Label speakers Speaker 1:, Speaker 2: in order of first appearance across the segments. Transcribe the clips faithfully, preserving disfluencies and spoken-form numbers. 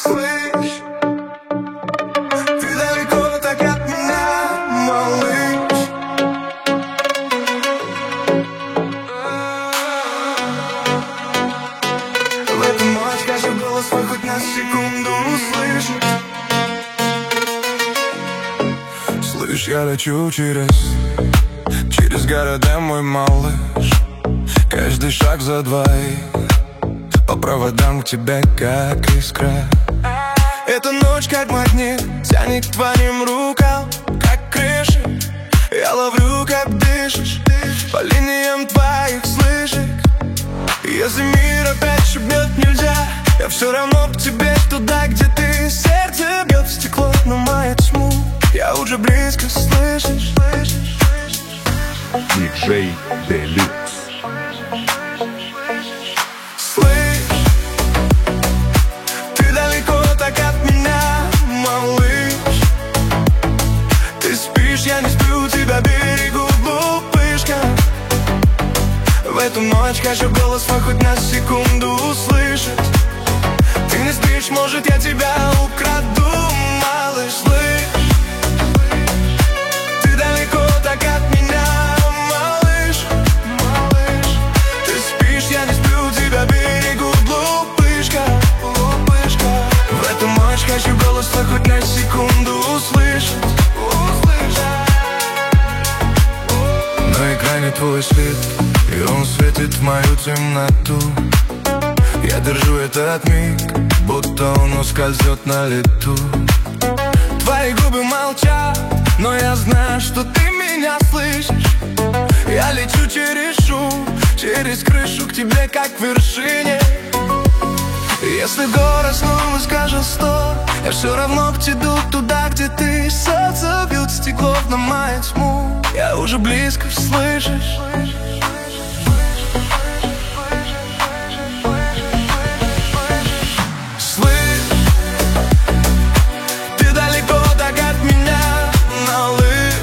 Speaker 1: Слышь, ты далеко так от меня, малыш. В эту ночь хочу голос свой хоть на секунду услышать. Слышь, я лечу через, через города, мой малыш. Каждый шаг за двоих, по проводам к тебе как искра. Эта ночь как магнит тянет к твоим рукам, как крыша. Я ловлю, как дышишь, по линиям твоих слышек. Если мир опять бьет нельзя, я все равно к тебе туда, где ты. Сердце бьет в стекло, но мою тьму я уже близко, слышишь?
Speaker 2: Диджей Делюкс.
Speaker 1: Слышь, ты далеко так от меня, малыш. Ты спишь, я не сплю, тебя берегу, глупышка. В эту ночь хочу голос свой хоть на секунду услышать. Ты не спишь, может я тебя украду, малыш. Слышь, ты далеко так от меня, малыш. Ты спишь, я не сплю, тебя берегу, глупышка. В эту ночь хочу голос твой хоть на секунду услышать. На экране твой свет, и он светит в мою темноту. Я держу этот миг, будто он ускользет на лету. Твои губы молчат, но я знаю, что ты меня слышишь. Я лечу через шум, через крышу к тебе, как к вершине. Если город снова скажет стоп, я все равно иду туда, где ты. Солнце бьет стекло на мою тьму, я уже близко, слышишь? Слышь, ты далеко так от меня, малыш.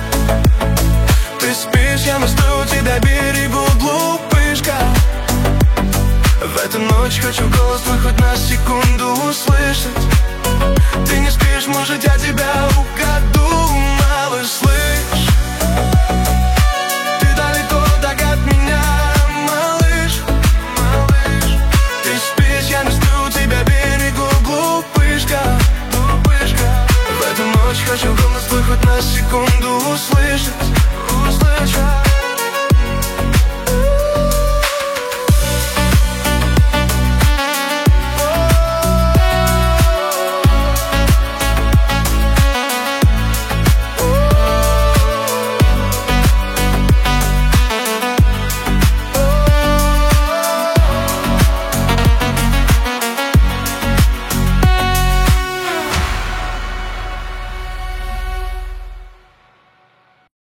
Speaker 1: Ты спишь, я мыслю, тебя берегу, глупышка. В эту ночь хочу голос твой хоть на секунду услышать. Ты не спишь, может я тебя украду, малыш. Слышь,